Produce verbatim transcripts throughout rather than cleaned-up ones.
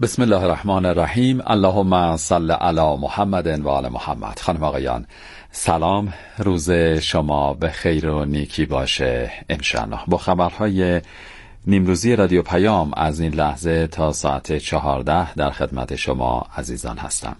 بسم الله الرحمن الرحیم. اللهم صل علی محمد و آل محمد. خانم آقایان سلام، روز شما به خیر و نیکی باشه انشاءالله. با خبرهای نیمروزی رادیو پیام از این لحظه تا ساعت چهارده در خدمت شما عزیزان هستم.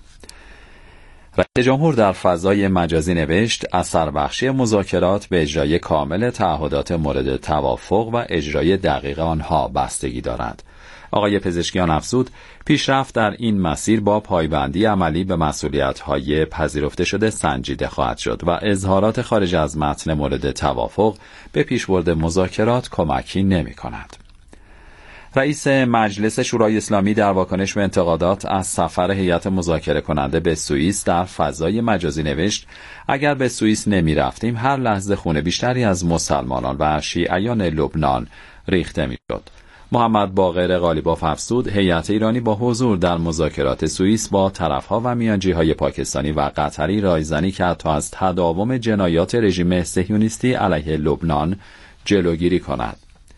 رئیس جمهور در فضای مجازی نوشت اثر بخشی مذاکرات به اجرای کامل تعهدات مورد توافق و اجرای دقیق آنها بستگی دارد. آقای پزشکیان افزود پیشرفت در این مسیر با پایبندی عملی به مسئولیت‌های پذیرفته شده سنجیده خواهد شد و اظهارات خارج از متن مورد توافق به پیشبرد مذاکرات کمکی نمی‌کند. رئیس مجلس شورای اسلامی در واکنش به انتقادات از سفر هیئت مذاکره کننده به سوئیس در فضای مجازی نوشت اگر به سوئیس نمی رفتیم هر لحظه خون بیشتری از مسلمانان و شیعیان لبنان ریخته می شد. محمد باقر قالیباف افزود هیئت ایرانی با حضور در مذاکرات سوئیس با طرفها و میانجیهای پاکستانی و قطری رایزنی کرد تا از تداوم جنایات رژیم صهیونیستی علیه لبنان جلوگیری کند.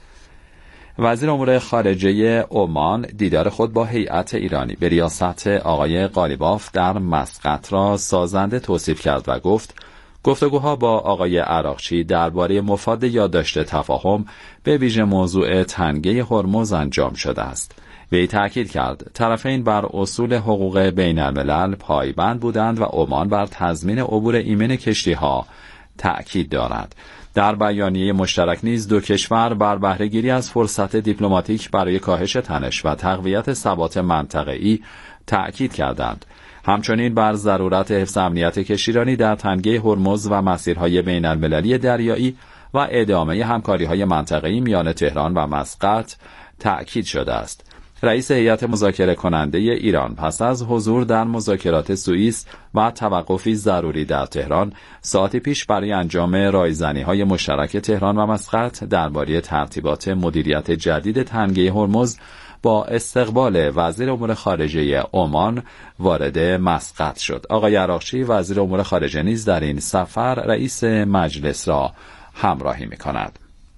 وزیر امور خارجه عمان دیدار خود با هیئت ایرانی به ریاست آقای قالیباف در مسقط را سازنده توصیف کرد و گفت گفتگوها با آقای عراقچی درباره مفاد یادداشت تفاهم به ویژه موضوع تنگه هرمز انجام شده است. وی تأکید کرد طرفین بر اصول حقوق بین الملل پایبند بودند و عمان بر تضمین عبور ایمن کشتی‌ها تأکید دارد. در بیانیه مشترک نیز دو کشور بر بهره‌گیری از فرصت دیپلماتیک برای کاهش تنش و تقویت ثبات منطقه‌ای تأکید کردند. همچنین بر ضرورت حفظ امنیت کشتیرانی در تنگه هرمز و مسیرهای بین المللی دریایی و ادامه همکاری‌های منطقه‌ای میان تهران و مسقط تأکید شده است. رئیس هیئت مذاکره کننده ایران پس از حضور در مذاکرات سوئیس و توقفی ضروری در تهران ساعتی پیش برای انجام رایزنی‌های مشترک تهران و مسقط درباره ترتیبات مدیریت جدید تنگه هرمز با استقبال وزیر امور خارجه عمان وارد مسقط شد. آقای عراقچی وزیر امور خارجه نیز در این سفر رئیس مجلس را همراهی می‌کند.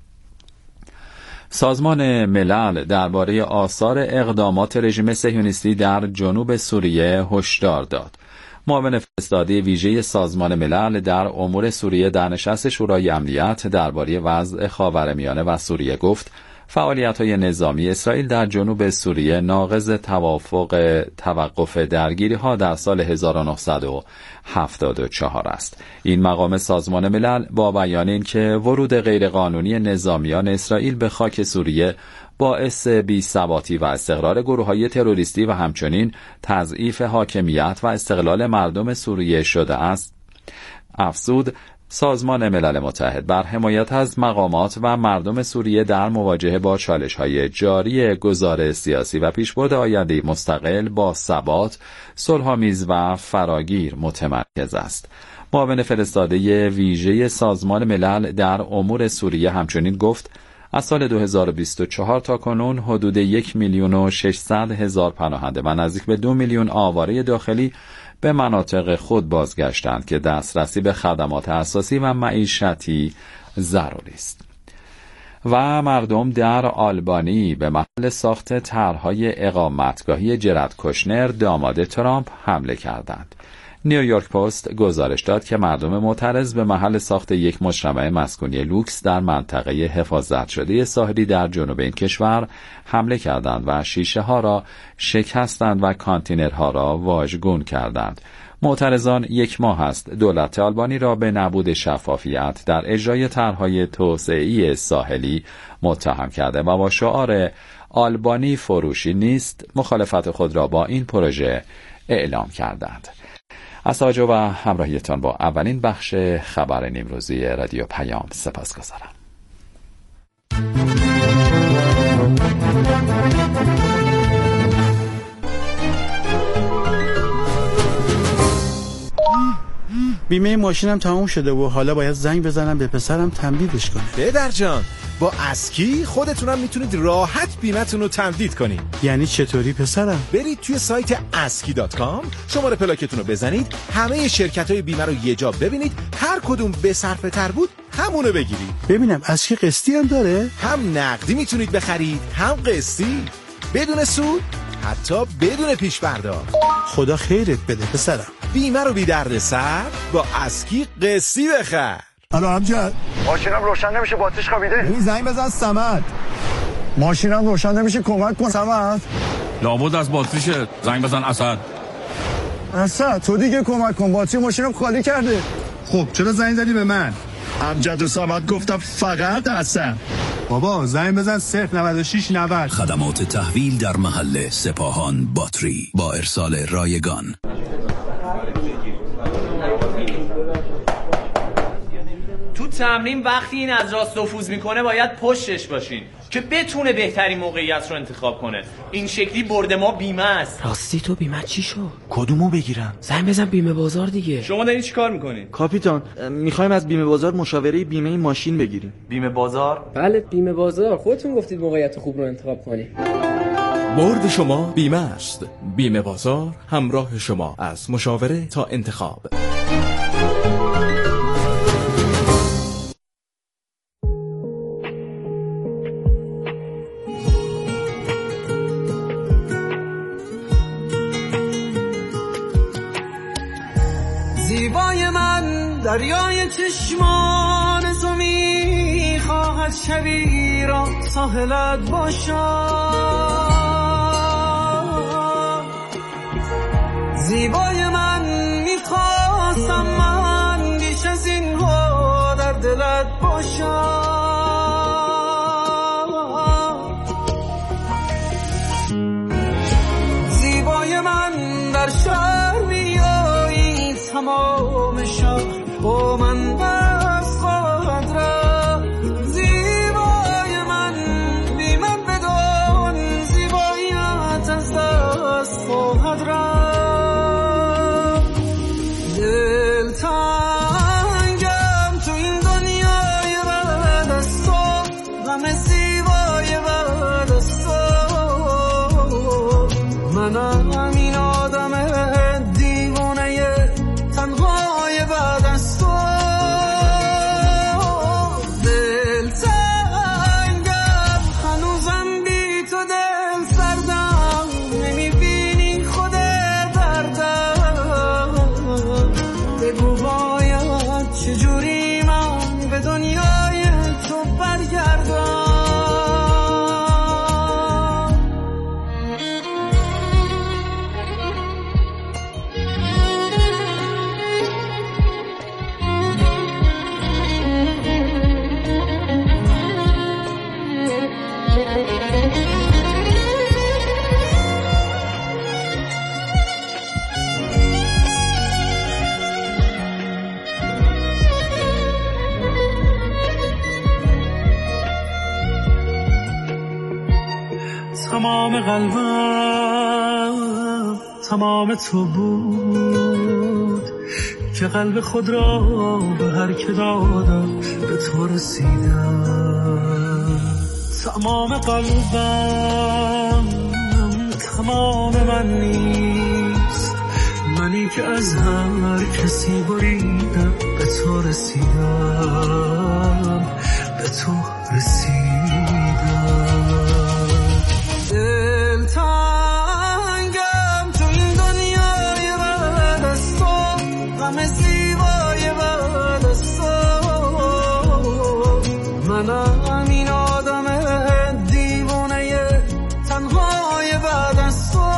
سازمان ملل درباره آثار اقدامات رژیم صهیونیستی در جنوب سوریه هشدار داد. معاون فرستاده ویژه سازمان ملل در امور سوریه در نشست شورای امنیت درباره وضع خاورمیانه و سوریه گفت فعالیت‌های نظامی اسرائیل در جنوب سوریه ناقض توافق توقف درگیری‌ها در سال هزار و نهصد و هفتاد و چهار است. این مقام سازمان ملل با بیان اینکه ورود غیرقانونی نظامیان اسرائیل به خاک سوریه باعث بی‌ثباتی و استقرار گروه‌های تروریستی و همچنین تضعیف حاکمیت و استقلال مردم سوریه شده است، افزود سازمان ملل متحد بر حمایت از مقامات و مردم سوریه در مواجهه با چالش‌های جاری گذار سیاسی و پیشبرد آینده مستقل با ثبات، صلح‌آمیز و فراگیر متمرکز است. معاون فرستاده ویژه سازمان ملل در امور سوریه همچنین گفت از سال دو هزار و بیست و چهار تا کنون حدود یک میلیون و ششصد هزار پناهنده و نزدیک به دو میلیون آواره داخلی به مناطق خود بازگشتند که دسترسی به خدمات اساسی و معیشتی ضروری است. و مردم در آلبانی به محل ساخت طرح‌های اقامتگاهی جرد کوشنر داماد ترامپ حمله کردند. نیویورک پست گزارش داد که مردم معترض به محل ساخت یک مجتمع مسکونی لوکس در منطقه حفاظت شده ساحلی در جنوب این کشور حمله کردند و شیشه ها را شکستند و کانتینرها را واژگون کردند. معترضان یک ماه است دولت آلبانی را به نبود شفافیت در اجرای طرح‌های توسعه‌ای ساحلی متهم کرده و با شعار آلبانی فروشی نیست مخالفت خود را با این پروژه اعلام کردند. از توجه و همراهیتان با اولین بخش خبر نیمروزی رادیو پیام سپاسگزارم. بیمه ماشینم تموم شده و حالا باید زنگ بزنم به پسرم تمدیدش کنه. پدر جان با اسکی خودتونم میتونید راحت بیمتون رو تمدید کنید. یعنی چطوری پسرم؟ برید توی سایت اسکی دات کام، شماره پلاکتون رو بزنید، همه شرکت‌های بیمه رو یه جا ببینید، هر کدوم به صرفه تر بود همونو بگیرید. ببینم اسکی قسطی هم داره؟ هم نقدی میتونید بخرید هم قسطی بدون سود حتی بدون پیش پرداخت. خدا خیرت بده پسرم. بیمه رو بی درد سر با اسکی قسطی بخر. الو امجد، ماشینم روشن نمیشه، باتریش خوابیده. این زنگ بزن صمد. ماشینم روشن نمیشه، کمک کن صمد. لابد از باتریشه، زنگ بزن اسد. اسد تو دیگه کمک کن، باتری ماشینم خالی کرده. خب چرا زنگ زدی به من؟ امجد و صمد گفتم فقط اسد. بابا زنگ بزن صفر نود و شش نود. خدمات تحویل در محل سپاهان باتری با ارسال رایگان. تو تمرین وقتی این از راست نفوذ میکنه باید پشتش باشین که بتونه بهترین موقعیت رو انتخاب کنه. این شکلی برد ما بیمه است. راستی تو بیمه چی شد؟ کدومو بگیرم؟ زنگ بزن بیمه بازار دیگه. شما دارین چی کار میکنین؟ کاپیتان میخوایم از بیمه بازار مشاوره بیمه ماشین بگیریم. بیمه بازار؟ بله بیمه بازار، خودتون گفتید موقعیت خوب رو انتخاب کنید. برد شما بیمه است. بیمه بازار همراه شما از مشاوره تا انتخاب. زیبای من دریای چشمان تو میخواهد شبی را ساحلت باشد. زیبای من میخواستم من بیش از این ها در دلت باشد. زیبای من در شهر بیایی تمام شهر با من بس خواهد رفت. زیبای من بی من بدان زیباییت از دست خواهد رفت. دل تنگم تو این دنیای بعد از تو، غم زیبای بعد از تو. منم این آدم دیوانه تنهای بعد از تو. دل تنگم هنوزم بی تو دل سردم، نمیبینی خود دردم. بگو باید چجوری من به دنیای تو برگردم. تمام قلبم تمام تو بود که قلب خود را به هر که دادم به تو رسیدم. تمام قلبم تمام من نیست، منی که از هر کسی بریدم به تو رسیدم، به تو رسیدم. دل تنگم تو این دنیای بعد از تو، غم زیبای بعد از تو. منم این آدم دیوانه تنهای بعد از تو.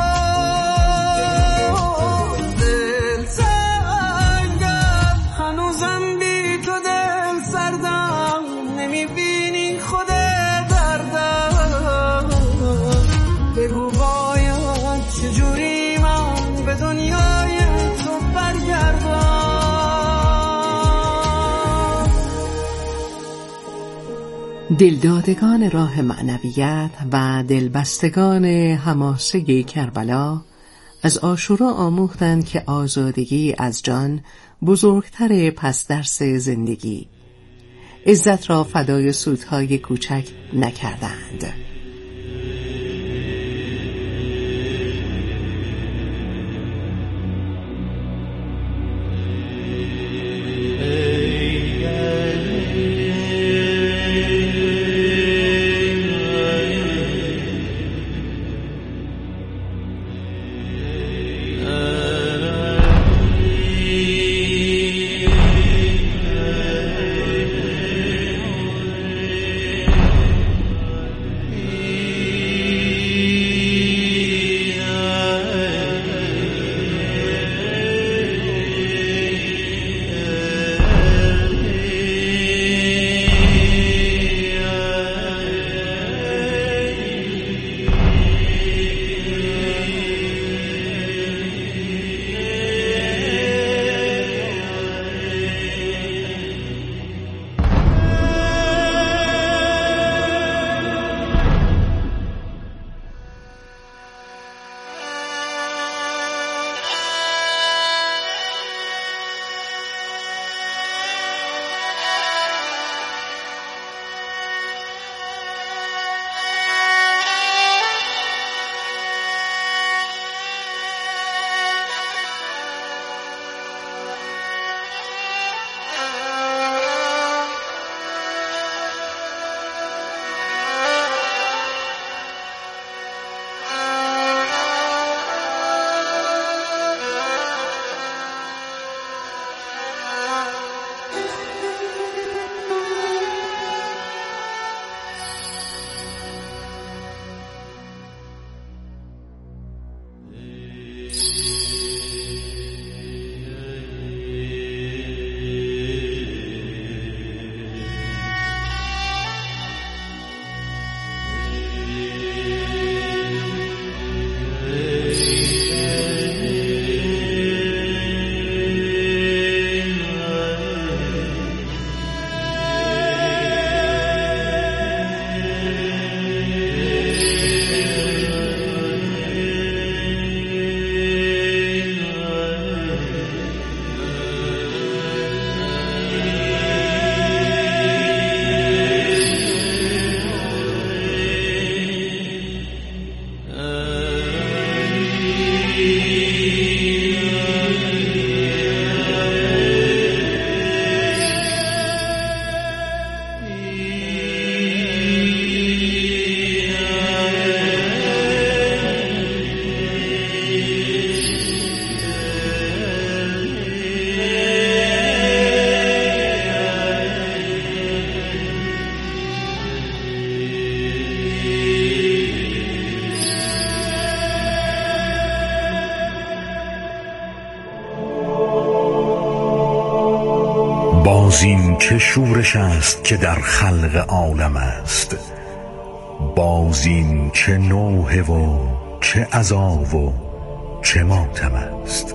دل تنگم هنوزم بی تو دل سردم، نمیبینی خود دردم. بگو باید چجوری من به دنیای تو برگردم. دلدادگان راه معنویت و دلبستگان حماسه کربلا از عاشورا آموختند که آزادگی از جان بزرگتر پس درس زندگی. عزت را فدای سودهای کوچک نکردند. بازین چه شورش است که در خلق عالم است، بازین چه نوحه و چه عذاب و چه ماتم است.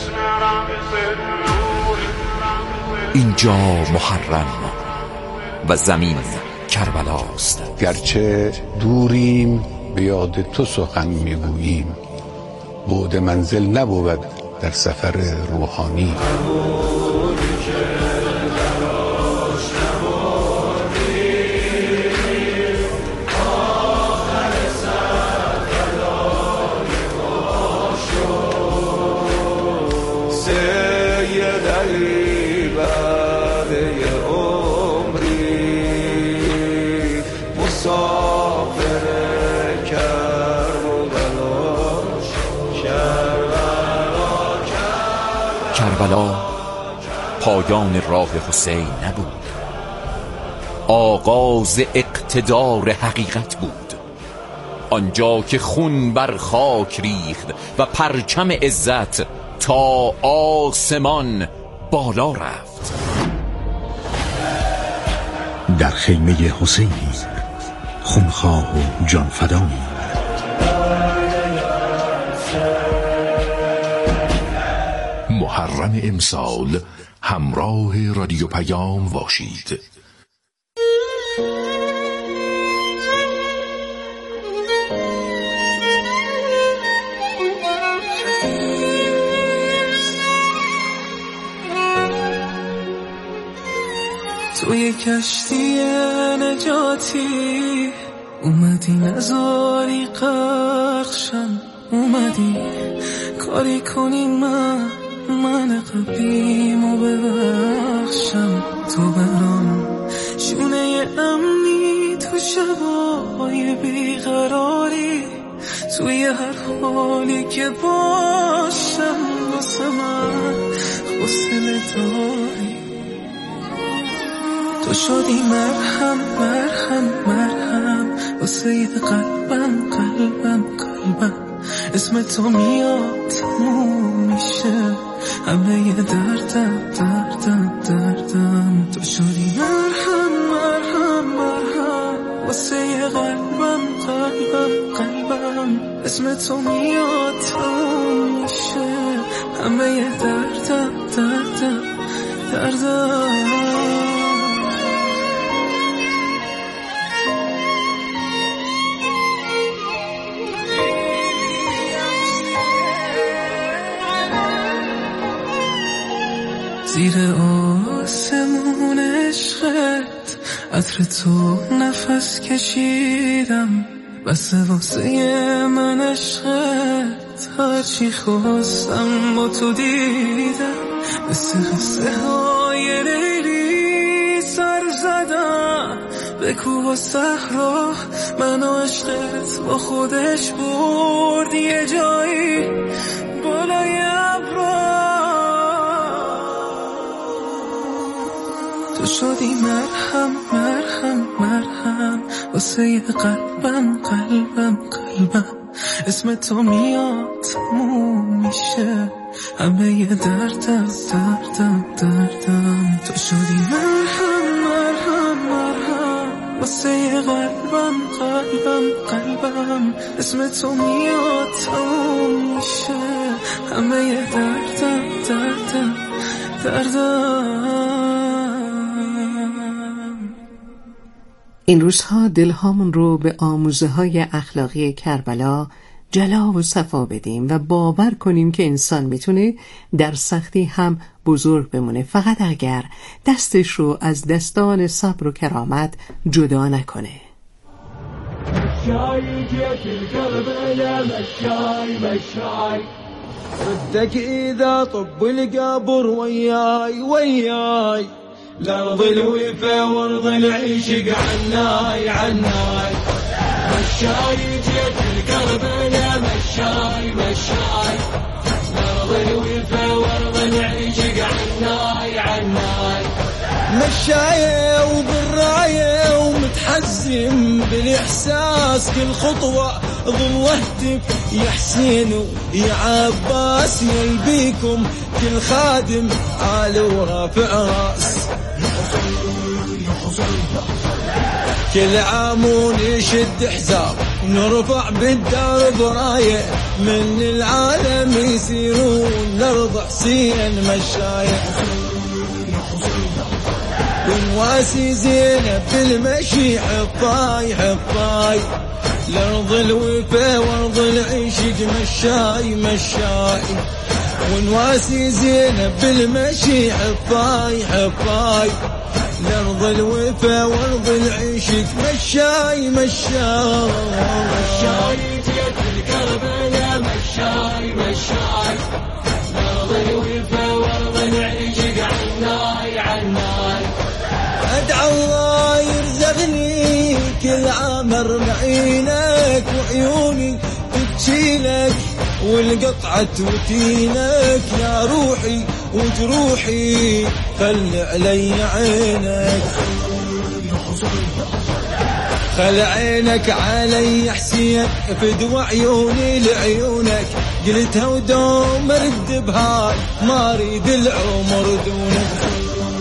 اینجا محرم و زمین کربلاست. گرچه دوریم به یاد تو سخن میگوییم، بعد منزل نبود در سفر روحانی. کربلا پایان راه حسین نبود، آغاز اقتدار حقیقت بود. آنجا که خون بر خاک ریخت و پرچم عزت تا آسمان بالا رفت. در خیمه حسینی خونخواه و جانفدایی، محرم امسال همراه رادیو پیام باشید. توی کشتی نجاتی اومدی نزاری قرقشم، اومدی کاری کنی من من قبلیمو ببخشم. تو برام شونه امنی تو شبای بیقراری، توی هر حالی که باشم واسه من حوصله داری. تو شدی مرهم مرهم مرهم واسه قلبم قلبم قلبم. اسم تو میاد تموم میشه همه دردم دردم دردم. تو شدی مرهم مرهم مرهم واسه قلبم قلبم قلبم. اسم تو میاد تموم میشه همه دردم دردم دردم. زیر آسمون عشقت عطر تو نفس کشیدم، بس واسه من عشقت هرچی خواستم با تو دیدم. مثل قصه های لیلی سر زدم به کوه و صحرا، من و عشقت با خودش برد یه جایی بالای ابرا. تو شدی مرهم مرهم مرهم واسه قلبم قلبم قلبم. اسم تو میاد تموم میشه همه دردم دردم دردم. تو شدی مرهم مرهم مرهم واسه قلبم قلبم قلبم. اسم تو میاد تموم میشه همه دردم دردم دردم. این روزها دلهامون رو به آموزه های اخلاقی کربلا جلا و صفا بدیم و باور کنیم که انسان میتونه در سختی هم بزرگ بمونه، فقط اگر دستش رو از دستان صبر و کرامت جدا نکنه. مشاي جيت القلب مشاي مشاي ردك إذا طب القبر وياي وياي لأرض الوفا وارض العشق عناي عناي. مشاي جيت القلب مشاي مشاي لأرض الوفا وارض العشق عناي عناي. مشاية وبالراية ومتحزم بالإحساس كل خطوة ظل اهتف يا حسين ويا عباس يلبيكم كل خادم عال ورافع راس. كل عام ونشد حزاب ونرفع بالدرب راية من العالم يسيرون لأرض حسين مشاية ونواسي زينب بالمشي حطاي حطاي لأرض الوفا وأرض العشق مشاي مشاي ونواسي زينب بالمشي حطاي حطاي لأرض الوفا وأرض العشق مشاي مشاي مشاي جيت الكربلاء مشاي مشاي لأرض الوفا وأرض العشق عناي عناي أدعى الله يرزقني كل عام أربعينك وعيوني تبكيلك والقطعة توتينك يا روحي وجروحي خلي علي عينك خل عينك علي حسين فدوى عيوني لعيونك قلتها ودوم رد بهاي ما اريد العمر دونك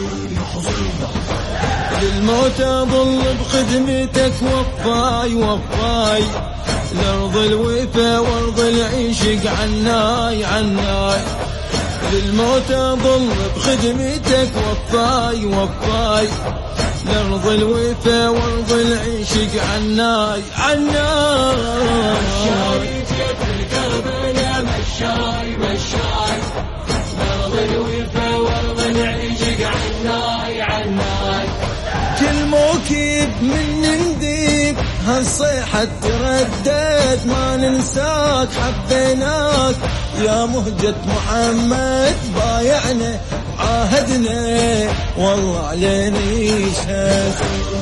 للموت اظل بخدمتك وفاي وفاي لأرض الوفا وأرض العشق عناي عناي للموت أظل بخدمتك وفاي وفاي لأرض الوفا وأرض العشق عناي عناي مشاي جيت الكربلاء مشاي مشاي لأرض الوفا وأرض العشق عناي عناي كل موكب من نديك هالصيحة تردد ما ننساك حبيناك يا مهجة محمد بايعنا عاهدنا والله علينا يشهد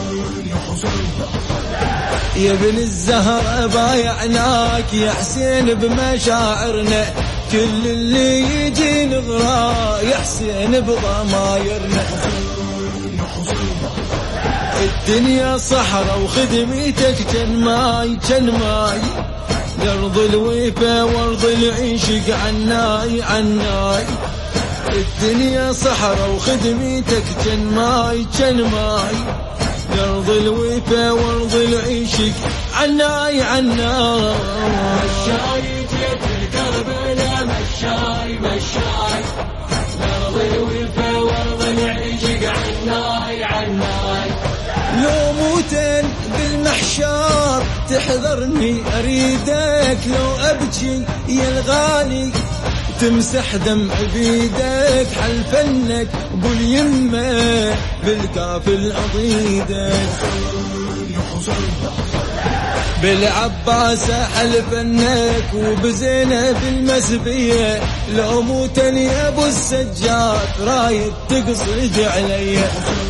يا ابن الزهرة بايعناك يا حسين بمشاعرنا كل اللي يجي نغرى يا حسين بضمايرنا الدنيا صحراء وخدمتك جنماي جنماي لأرض الوفا وأرض العشق عناي عناي الدنيا صحراء وخدمتك جنماي جنماي لأرض الوفا وأرض العشق عناي عناي مشاي جيت الكربلاء مشاي مشاي لأرض الوفا وأرض العشق عناي عناي لو موتن بالمحشار تحضرني أريدك لو أبكي يا الغالي تمسح دمع بيدك حلفنك باليمة بالكافل أضيدك بالعباس حلفنك وبزينب المسبية لو موتن يا أبو السجاد رايد تقصد علي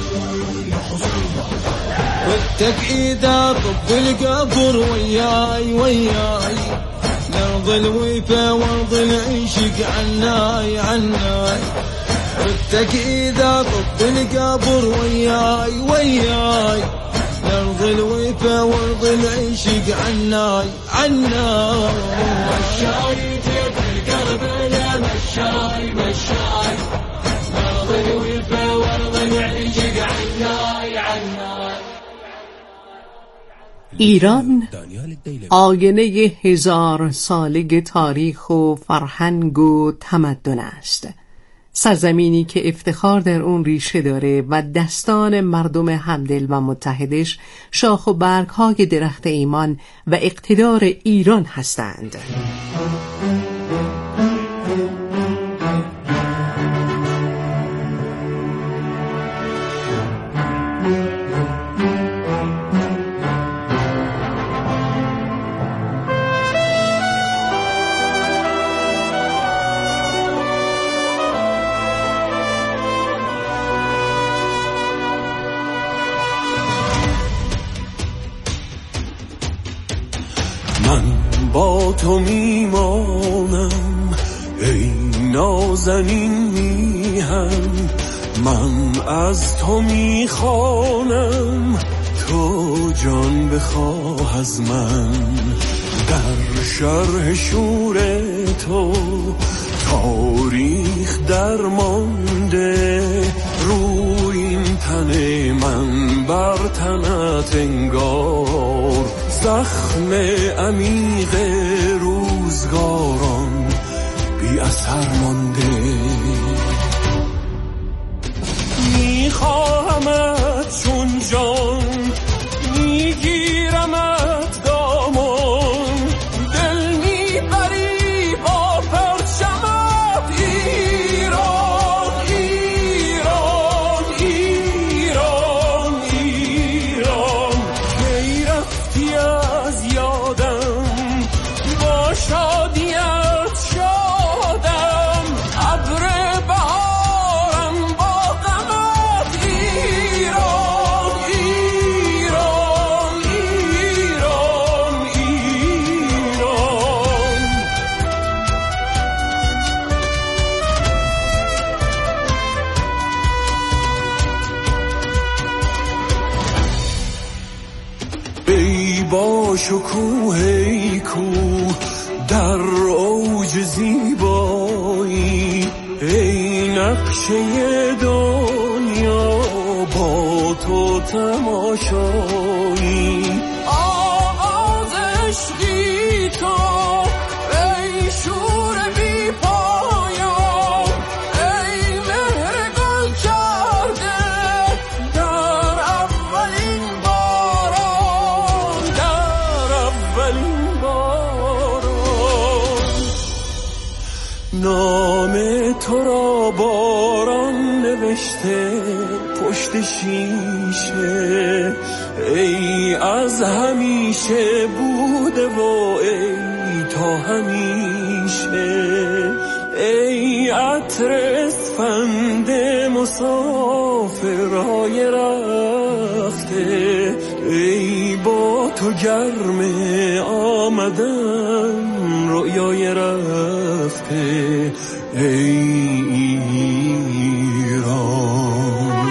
والتكعيد طب القبر وياي وياي لأرض الوفا وأرض العشق عناي عناي والتكعيد طب القبر وياي وياي لأرض الوفا وأرض العشق عناي عناي مشاي جيت الكربلاء مشاي مشاي لأرض الوفا وأرض العشق عناي عناي ایران آینه هزار ساله تاریخ و فرهنگ و تمدن است. سرزمینی که افتخار در اون ریشه داره و دستان مردم همدل و متحدش شاخ و برگ‌های درخت ایمان و اقتدار ایران هستند. من با تو میمانم ای نازنین میهم من از تو میخوانم تو جان بخواه از من در شرح شور تو تاریخ درمانده روی این تن من بر تنت انگار زخم عمیق روزگاران بی اثر مانده. میخواهمت چون جان میگیرمت دامان دل میبری با پرچمت ایران ایران ایران ایران. کی رفتی از یادم با شادیت شادم ابر بهارم با غمت ایران ایران ایران ایران. ای با شکوه ای کوه در اوج زیبایی ای نقشه دنیا با تو تماشایی. آغاز عشقی تو ای شور بی پایان ای مهر گل کرده در اولین باران در اولین باران. نام تو را باران نوشته پشت شیشه ای از همیشه بوده و ای تا همیشه. ای عطر اسفند مسافرهای رفته ای با تو گرم آمدن رویای رفته ای ایران.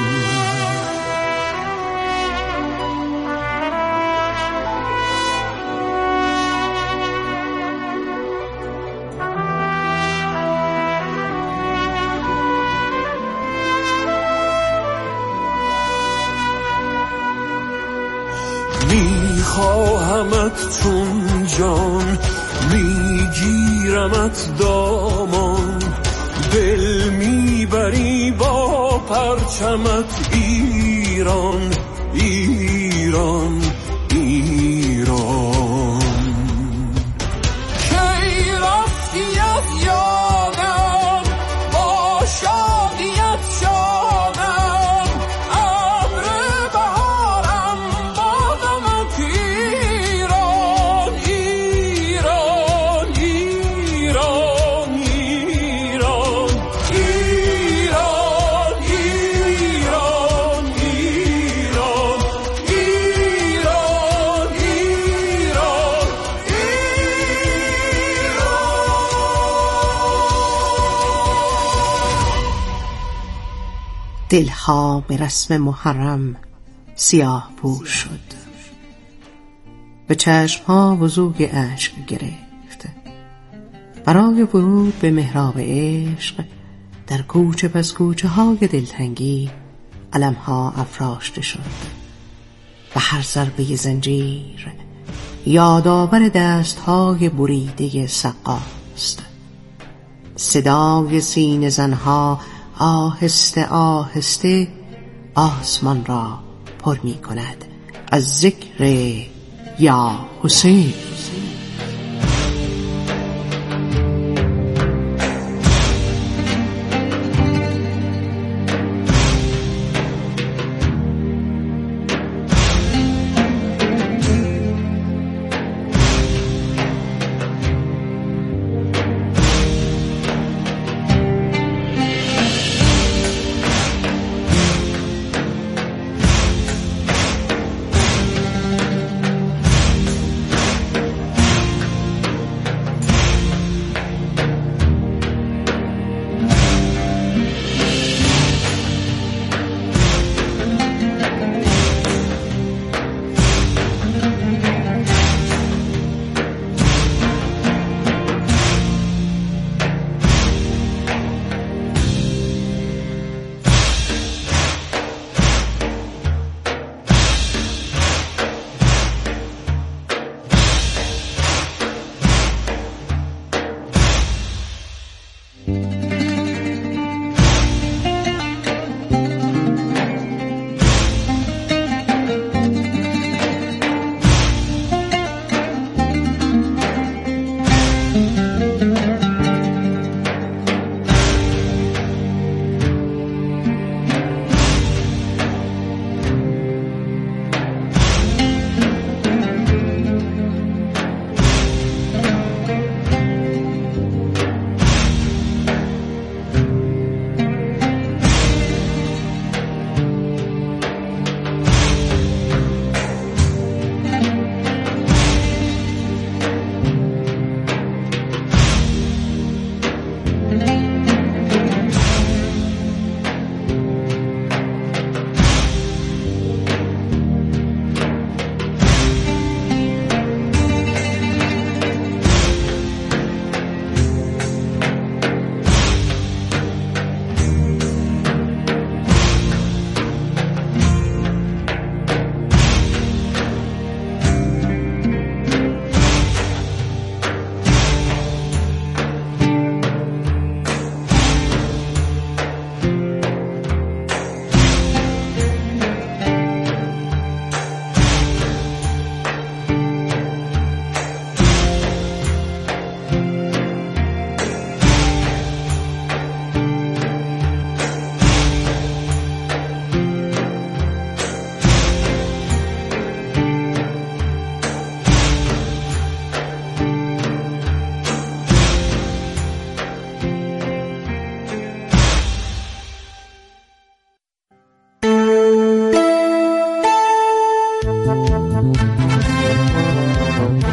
میخواهمت چون جان میگیرمت دامان دل میبری با پرچمت ایران ایران ایران. کی رفتی از یادم با شادیت شادم ابر بهارم با غمت ایران ایران ایران ایران ایران ایران ایران ایران ایران دلها به رسم محرم سیاه پوش شد، به چشمها وضوح اشک گرفت. برای ورود به محراب عشق در کوچه پس کوچه های دلتنگی علمها افراشته شد و هر ضربه زنجیر یادآور دستهای بریده سقاست. صدای سینه زنها آهسته آهسته آسمان را پر می کند از ذکر یا حسین.